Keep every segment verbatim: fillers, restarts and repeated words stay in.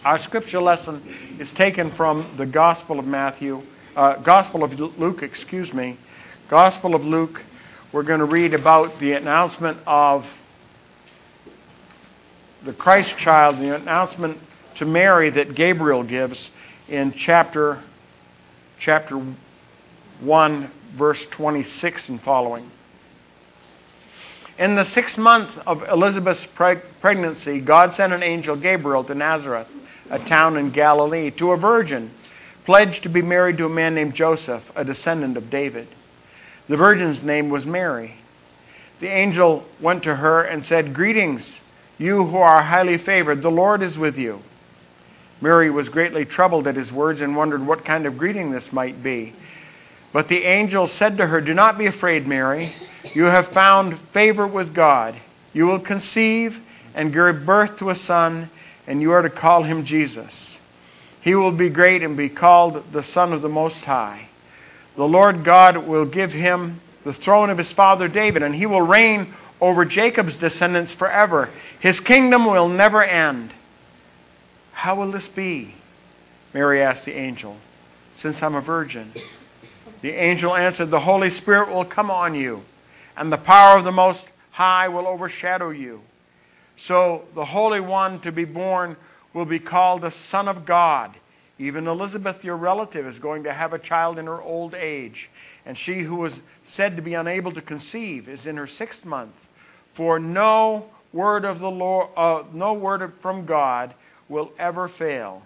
Our scripture lesson is taken from the Gospel of Matthew, uh, Gospel of Luke, excuse me. Gospel of Luke. We're going to read about the announcement of the Christ child, the announcement to Mary that Gabriel gives in chapter, chapter one, verse twenty-six and following. In the sixth month of Elizabeth's preg- pregnancy, God sent an angel, Gabriel, to Nazareth, a town in Galilee, to a virgin pledged to be married to a man named Joseph, a descendant of David. The virgin's name was Mary. The angel went to her and said, "Greetings, you who are highly favored. The Lord is with you." Mary was greatly troubled at his words and wondered what kind of greeting this might be. But the angel said to her, "Do not be afraid, Mary. You have found favor with God. You will conceive and give birth to a son, and you are to call him Jesus. He will be great and be called the Son of the Most High. The Lord God will give him the throne of his father David, and he will reign over Jacob's descendants forever. His kingdom will never end." "How will this be?" Mary asked the angel, "since I'm a virgin?" The angel answered, "The Holy Spirit will come on you, and the power of the Most High will overshadow you. So the Holy One to be born will be called the Son of God. Even Elizabeth, your relative, is going to have a child in her old age, and she who was said to be unable to conceive is in her sixth month. For no word of the Lord, uh, no word from God will ever fail."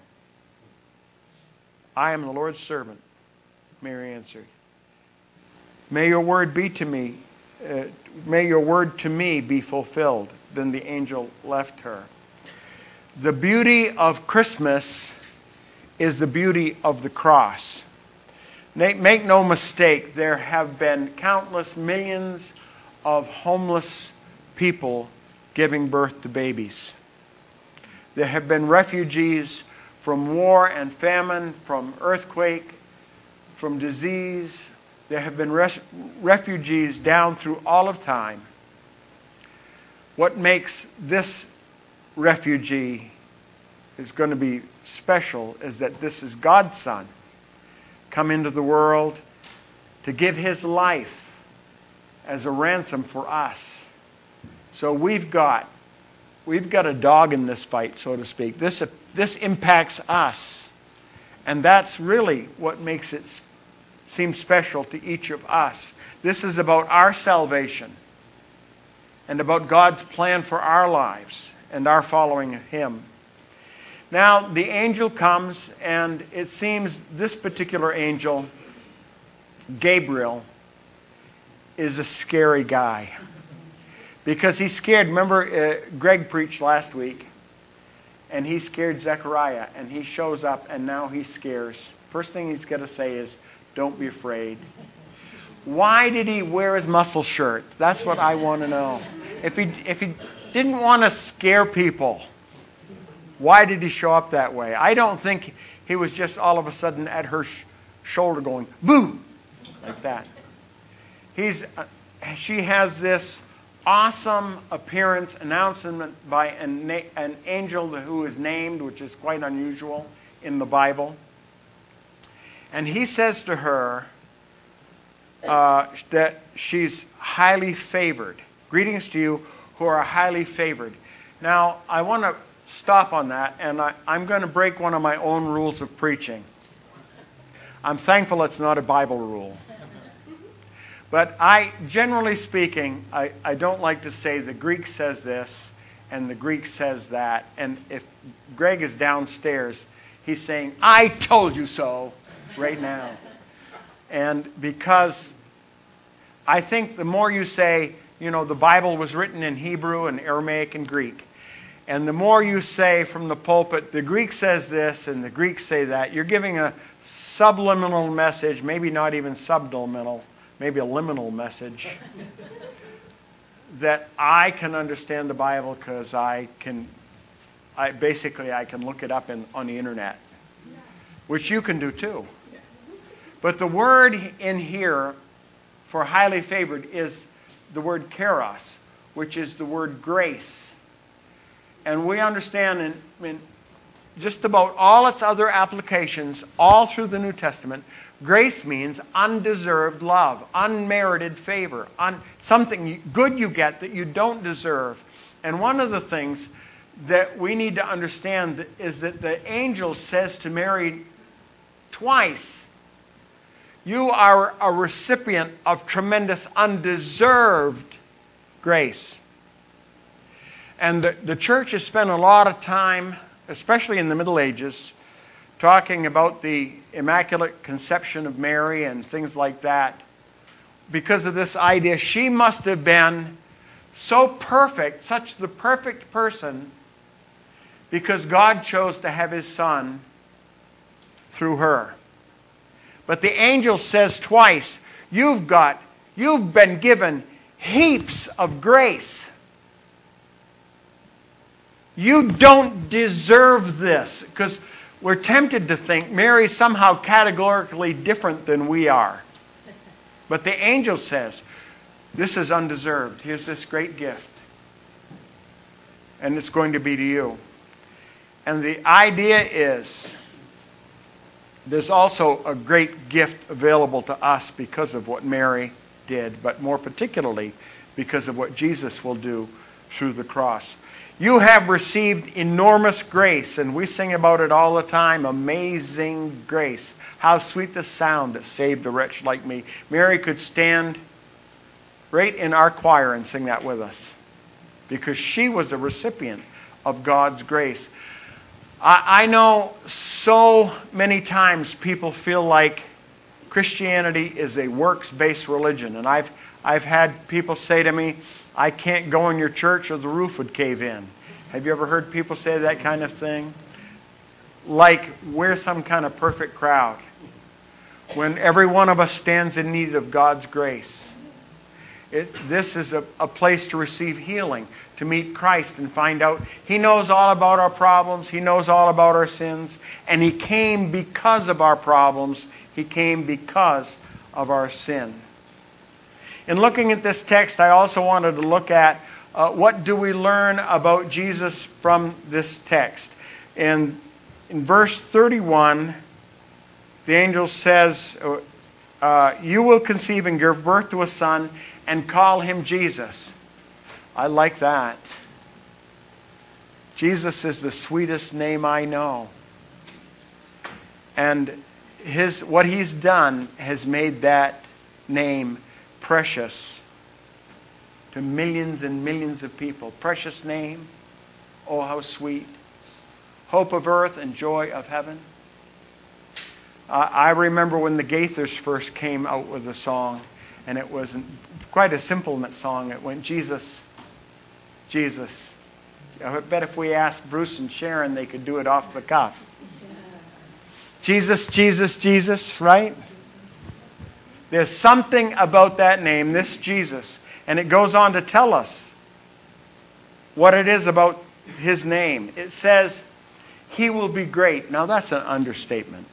"I am the Lord's servant," Mary answered. "May your word be to me, uh, may your word to me be fulfilled." Then the angel left her. The beauty of Christmas is the beauty of the cross. Make no mistake, there have been countless millions of homeless people giving birth to babies. There have been refugees from war and famine, from earthquake, from disease. There have been res- refugees down through all of time. What makes this refugee is going to be special is that this is God's Son come into the world to give his life as a ransom for us. So we've got we've got a dog in this fight, so to speak. This this impacts us, and that's really what makes it seem special to each of us. This is about our salvation and about God's plan for our lives and our following him. Now, the angel comes, and it seems this particular angel, Gabriel, is a scary guy. Because he's scared. Remember, uh, Greg preached last week, and he scared Zechariah, and he shows up, and now he scares. First thing he's going to say is, "Don't be afraid." Why did he wear his muscle shirt? That's what I want to know. If he, if he didn't want to scare people, why did he show up that way? I don't think he was just all of a sudden at her sh- shoulder going, "Boo!" like that. He's, uh, she has this awesome appearance announcement by an, na- an angel who is named, which is quite unusual in the Bible. And he says to her uh, that she's highly favored. "Greetings to you who are highly favored." Now, I want to stop on that, and I, I'm going to break one of my own rules of preaching. I'm thankful it's not a Bible rule. But I, generally speaking, I, I don't like to say the Greek says this and the Greek says that. And if Greg is downstairs, he's saying, "I told you so," right now. And because I think the more you say, you know, the Bible was written in Hebrew and Aramaic and Greek, and the more you say from the pulpit, the Greek says this and the Greeks say that, you're giving a subliminal message, maybe not even subliminal, maybe a liminal message, that I can understand the Bible because I can, I basically I can look it up in, on the internet, which you can do too. But the word in here for highly favored is the word charis, which is the word grace. And we understand in, in just about all its other applications, all through the New Testament, grace means undeserved love, unmerited favor, un- something good you get that you don't deserve. And one of the things that we need to understand is that the angel says to Mary twice, you are a recipient of tremendous undeserved grace. And the, the church has spent a lot of time, especially in the Middle Ages, talking about the Immaculate Conception of Mary and things like that, because of this idea she must have been so perfect, such the perfect person, because God chose to have His Son through her. But the angel says twice, you've got, you've been given heaps of grace. You don't deserve this, because we're tempted to think Mary's somehow categorically different than we are. But the angel says, this is undeserved. Here's this great gift. And it's going to be to you. And the idea is, there's also a great gift available to us because of what Mary did, but more particularly because of what Jesus will do through the cross. You have received enormous grace, and we sing about it all the time. Amazing grace. How sweet the sound that saved a wretch like me. Mary could stand right in our choir and sing that with us, because she was a recipient of God's grace. I, I know so many times people feel like Christianity is a works-based religion, and I've I've had people say to me, I can't go in your church or the roof would cave in. Have you ever heard people say that kind of thing? Like we're some kind of perfect crowd, when every one of us stands in need of God's grace. It, this is a, a place to receive healing, to meet Christ and find out He knows all about our problems, He knows all about our sins, and He came because of our problems. He came because of our sin. In looking at this text, I also wanted to look at uh, what do we learn about Jesus from this text. And in verse thirty-one, the angel says, uh, you will conceive and give birth to a son and call him Jesus. I like that. Jesus is the sweetest name I know. And his what He's done has made that name precious to millions and millions of people. Precious name. Oh, how sweet. Hope of earth and joy of heaven. Uh, I remember when the Gaithers first came out with a song, and it was quite a simple song. It went, Jesus, Jesus. I bet if we asked Bruce and Sharon, they could do it off the cuff. Jesus, Jesus, Jesus, right? There's something about that name, this Jesus, and it goes on to tell us what it is about His name. It says, He will be great. Now that's an understatement.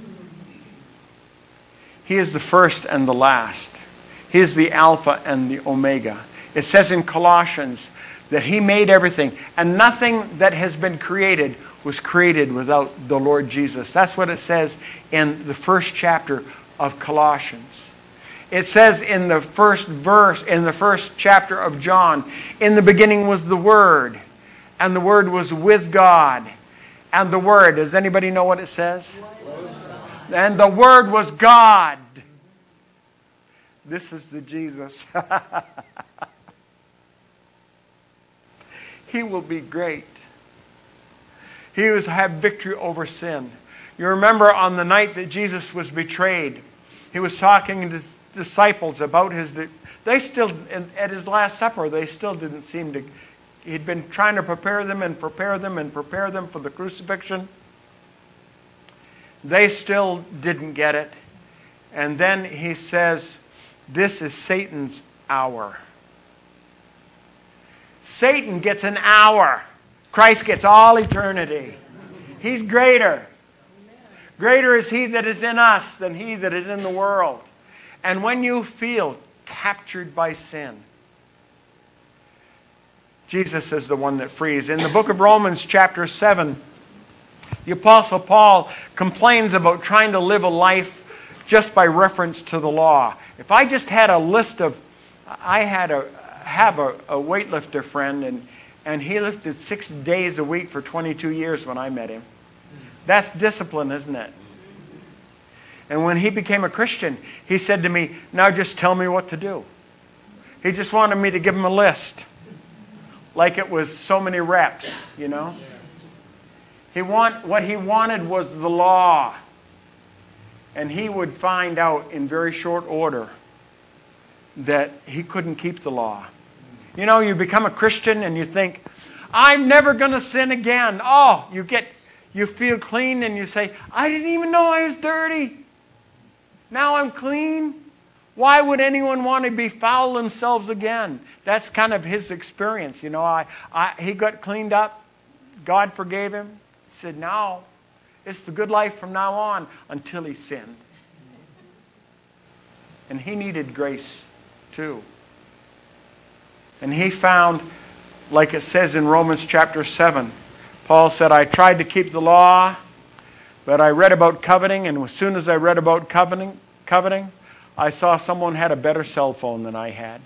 He is the first and the last. He is the Alpha and the Omega. It says in Colossians that He made everything, and nothing that has been created was created without the Lord Jesus. That's what it says in the first chapter of Colossians. It says in the first verse, in the first chapter of John, in the beginning was the Word, and the Word was with God. And the Word, does anybody know what it says? And the Word was God. This is the Jesus. He will be great. He will have victory over sin. You remember on the night that Jesus was betrayed, He was talking to His disciples about His... They still, at His Last Supper, they still didn't seem to... He'd been trying to prepare them and prepare them and prepare them for the crucifixion. They still didn't get it. And then He says, this is Satan's hour. Satan gets an hour. Christ gets all eternity. He's greater. Greater is He that is in us than he that is in the world. And when you feel captured by sin, Jesus is the one that frees. In the book of Romans chapter seven, The Apostle Paul complains about trying to live a life just by reference to the law. If I just had a list of, I had a have a, a weightlifter friend, and, and he lifted six days a week for twenty-two years when I met him. That's discipline, isn't it? And when he became a Christian, he said to me, now just tell me what to do. He just wanted me to give him a list. Like it was so many reps, you know. He want, what he wanted was the law. And he would find out in very short order that he couldn't keep the law. You know, you become a Christian and you think, I'm never going to sin again. Oh, you get, you feel clean and you say, I didn't even know I was dirty. Now I'm clean. Why would anyone want to befoul themselves again? That's kind of his experience. You know, I, I, he got cleaned up. God forgave him. He said, now it's the good life from now on, until he sinned. And he needed grace too. And he found, like it says in Romans chapter seven, Paul said, I tried to keep the law, but I read about coveting, and as soon as I read about coveting, coveting, I saw someone had a better cell phone than I had.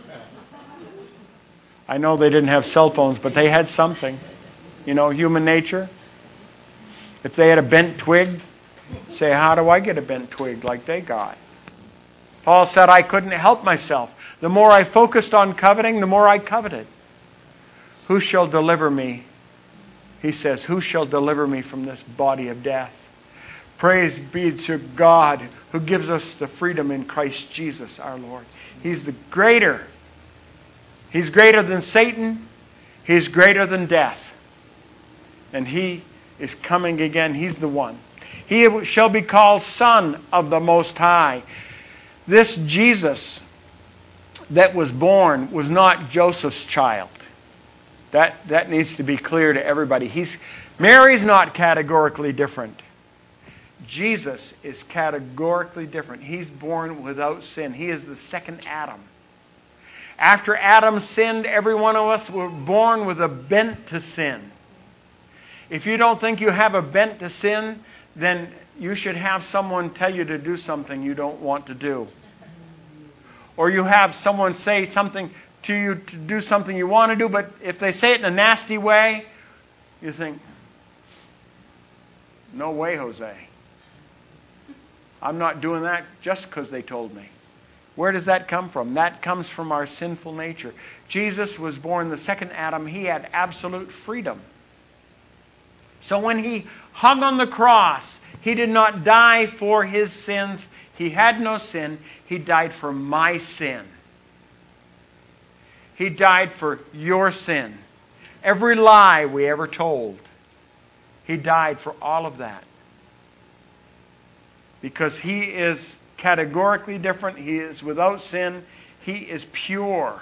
I know they didn't have cell phones, but they had something. You know, human nature. If they had a bent twig, say, how do I get a bent twig like they got? Paul said, I couldn't help myself. The more I focused on coveting, the more I coveted. Who shall deliver me? He says, who shall deliver me from this body of death? Praise be to God who gives us the freedom in Christ Jesus our Lord. He's the greater. He's greater than Satan. He's greater than death. And he is coming again. He's the one. He shall be called Son of the Most High. This Jesus that was born was not Joseph's child. That, that needs to be clear to everybody. He's, Mary's not categorically different. Jesus is categorically different. He's born without sin. He is the second Adam. After Adam sinned, every one of us were born with a bent to sin. If you don't think you have a bent to sin, then you should have someone tell you to do something you don't want to do. Or you have someone say something to you to do something you want to do, but if they say it in a nasty way, you think, no way, Jose. I'm not doing that just because they told me. Where does that come from? That comes from our sinful nature. Jesus was born the second Adam. He had absolute freedom. So when he hung on the cross, he did not die for his sins. He had no sin. He died for my sin. He died for your sin. Every lie we ever told. He died for all of that. Because he is categorically different. He is without sin. He is pure.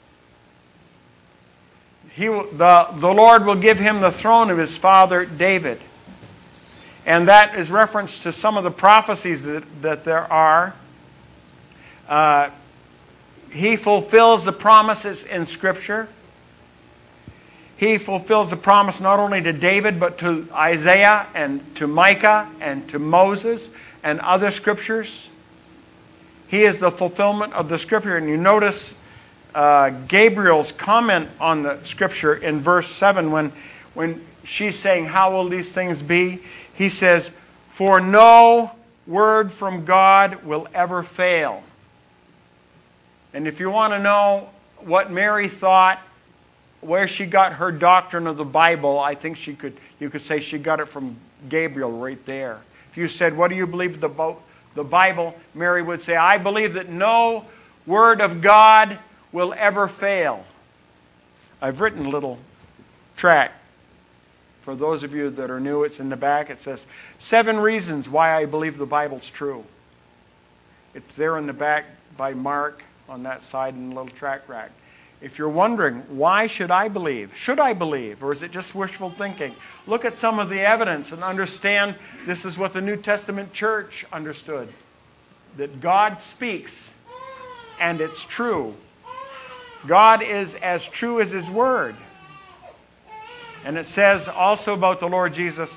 He will, the, the Lord will give him the throne of his father David. And that is reference to some of the prophecies that, that there are. Uh, he fulfills the promises in Scripture. He fulfills the promise not only to David, but to Isaiah and to Micah and to Moses and other Scriptures. He is the fulfillment of the Scripture. And you notice uh, Gabriel's comment on the Scripture in verse seven when, when she's saying, how will these things be? He says, for no word from God will ever fail. And if you want to know what Mary thought, where she got her doctrine of the Bible, I think she could. You could say she got it from Gabriel right there. If you said, what do you believe about the Bible? Mary would say, I believe that no word of God will ever fail. I've written a little tract. For those of you that are new, it's in the back. It says, Seven Reasons Why I Believe the Bible's True. It's there in the back by Mark on that side in the little tract rack. If you're wondering, why should I believe? Should I believe? Or is it just wishful thinking? Look at some of the evidence and understand this is what the New Testament church understood. That God speaks and it's true. God is as true as His Word. And it says also about the Lord Jesus,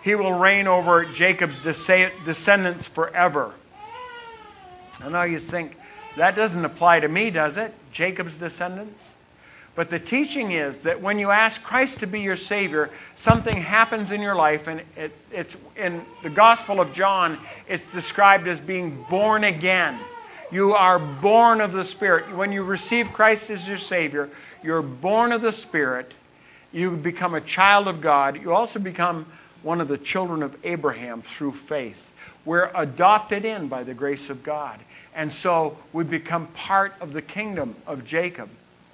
He will reign over Jacob's descendants forever. I know you think, that doesn't apply to me, does it? Jacob's descendants? But the teaching is that when you ask Christ to be your Savior, something happens in your life, and it, it's in the Gospel of John, it's described as being born again. You are born of the Spirit. When you receive Christ as your Savior, you're born of the Spirit. You become a child of God. You also become one of the children of Abraham through faith. We're adopted in by the grace of God. And so we become part of the kingdom of Jacob.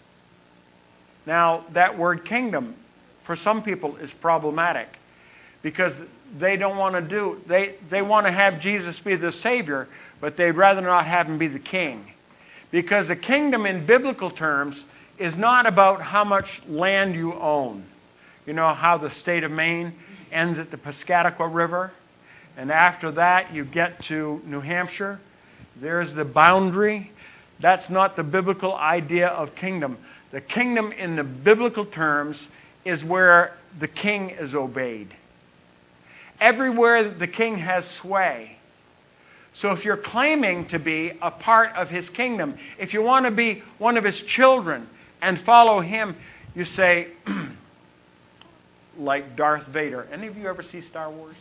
Now, that word kingdom, for some people, is problematic because they don't want to do, they, they want to have Jesus be the Savior, but they'd rather not have Him be the king. Because a kingdom in biblical terms is not about how much land you own. You know how the state of Maine ends at the Piscataqua River, and after that you get to New Hampshire. There's the boundary. That's not the biblical idea of kingdom. The kingdom in the biblical terms is where the king is obeyed. Everywhere the king has sway. So if you're claiming to be a part of his kingdom, if you want to be one of his children and follow him, you say, like Darth Vader. Any of you ever see Star Wars?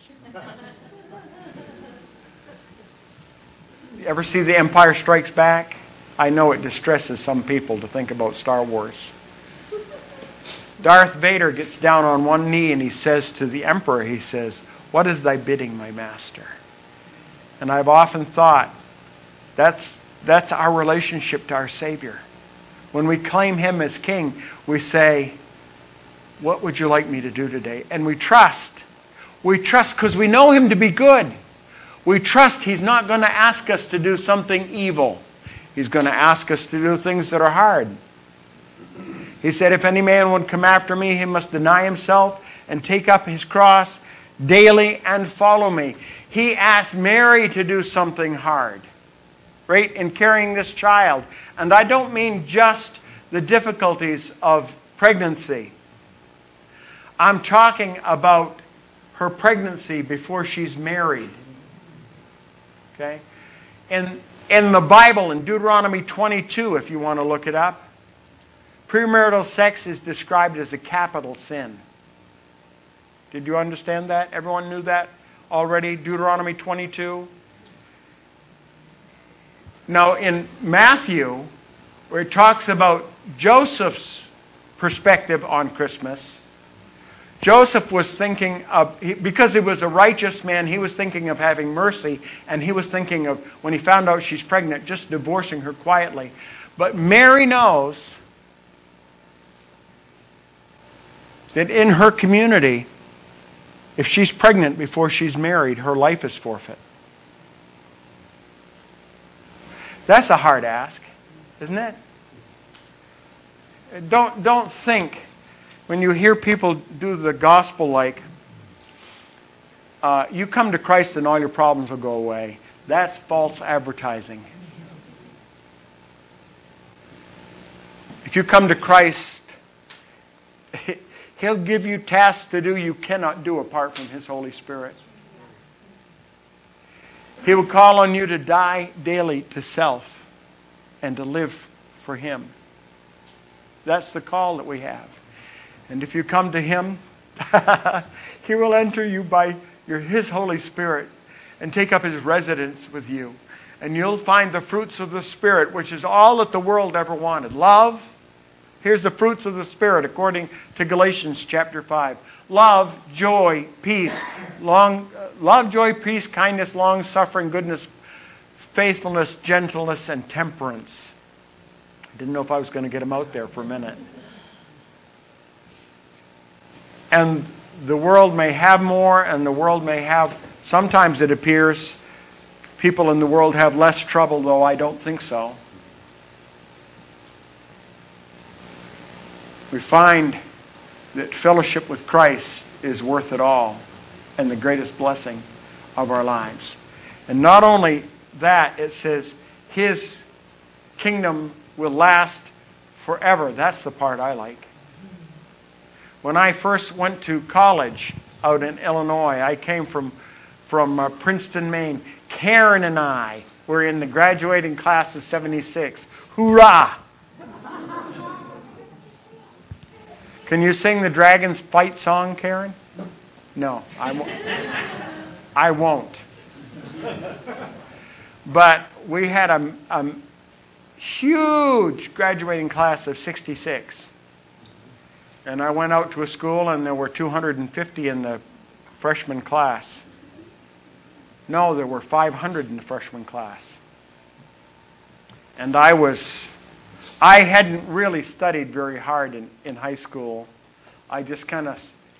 You ever see The Empire Strikes Back? I know it distresses some people to think about Star Wars. Darth Vader gets down on one knee and he says to the Emperor, he says, "What is thy bidding, my master?" And I've often thought, that's, that's our relationship to our Savior. When we claim Him as King, we say, "What would you like me to do today?" And we trust. We trust because we know Him to be good. We trust He's not going to ask us to do something evil. He's going to ask us to do things that are hard. He said, "If any man would come after me, he must deny himself and take up his cross daily and follow me." He asked Mary to do something hard, right, in carrying this child. And I don't mean just the difficulties of pregnancy. I'm talking about her pregnancy before she's married. Okay? In, in the Bible, in Deuteronomy twenty-two, if you want to look it up, premarital sex is described as a capital sin. Did you understand that? Everyone knew that already? Deuteronomy twenty-two. Now, in Matthew, where it talks about Joseph's perspective on Christmas, Joseph was thinking of, because he was a righteous man, he was thinking of having mercy, and he was thinking of, when he found out she's pregnant, just divorcing her quietly. But Mary knows that in her community, if she's pregnant before she's married, her life is forfeit. That's a hard ask, isn't it? Don't, don't think, when you hear people do the gospel like, uh, you come to Christ and all your problems will go away. That's false advertising. If you come to Christ, He'll give you tasks to do you cannot do apart from His Holy Spirit. He will call on you to die daily to self and to live for Him. That's the call that we have. And if you come to Him, He will enter you by your, His Holy Spirit and take up His residence with you. And you'll find the fruits of the Spirit, which is all that the world ever wanted. Love. Here's the fruits of the Spirit according to Galatians chapter five. Love, joy, peace, long, uh, love, joy, peace, kindness, long-suffering, goodness, faithfulness, gentleness, and temperance. I didn't know if I was going to get them out there for a minute. And the world may have more, and the world may have, sometimes it appears, people in the world have less trouble, though I don't think so. We find that fellowship with Christ is worth it all and the greatest blessing of our lives. And not only that, it says His kingdom will last forever. That's the part I like. When I first went to college, out in Illinois. I came from, from uh, Princeton, Maine. Karen and I were in the graduating class of seventy-six. Hoorah! Can you sing the Dragons Fight song, Karen? No, I won't. I won't. But we had a, a huge graduating class of sixty-six. And I went out to a school and there were two hundred fifty in the freshman class. No, there were five hundred in the freshman class. And I was, I hadn't really studied very hard in, in high school. I just kind of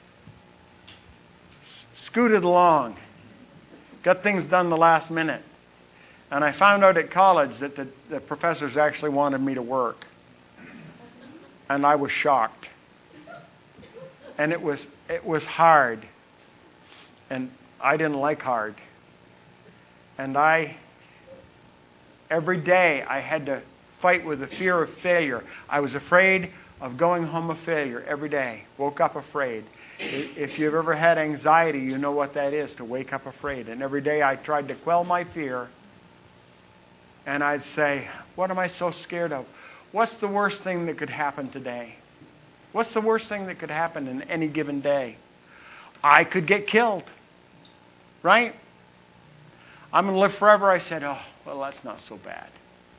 s- scooted along, got things done the last minute. And I found out at college that the, the professors actually wanted me to work. And I was shocked. And it was it was hard. And I didn't like hard. And I, every day I had to fight with the fear of failure. I was afraid of going home a failure every day. Woke up afraid. If you've ever had anxiety, you know what that is, to wake up afraid. And every day I tried to quell my fear. And I'd say, what am I so scared of? What's the worst thing that could happen today? What's the worst thing that could happen in any given day? I could get killed. Right? I'm going to live forever. I said, oh, well, that's not so bad.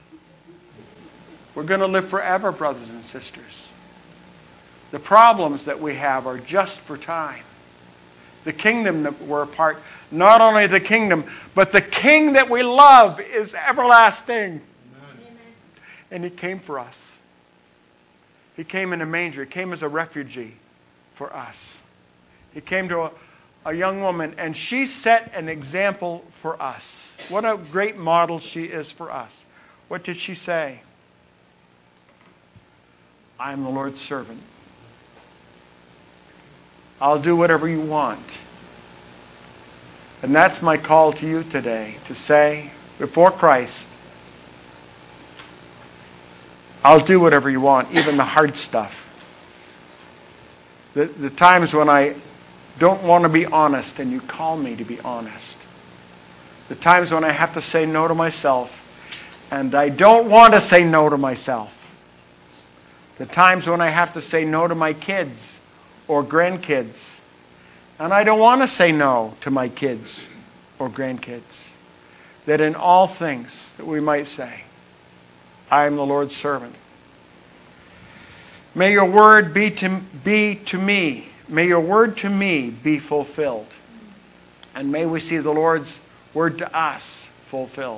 We're going to live forever, brothers and sisters. The problems that we have are just for time. The kingdom that we're a part, not only the kingdom, but the king that we love is everlasting. Amen. And he came for us. He came in a manger. He came as a refugee for us. He came to a, a young woman, and she set an example for us. What a great model she is for us. What did she say? I am the Lord's servant. I'll do whatever you want. And that's my call to you today, to say, before Christ, I'll do whatever you want, even the hard stuff. The, the times when I don't want to be honest and you call me to be honest. The times when I have to say no to myself and I don't want to say no to myself. The times when I have to say no to my kids or grandkids. And I don't want to say no to my kids or grandkids. That in all things that we might say, I am the Lord's servant. May your word be to, be to me, may your word to me be fulfilled. And may we see the Lord's word to us fulfilled.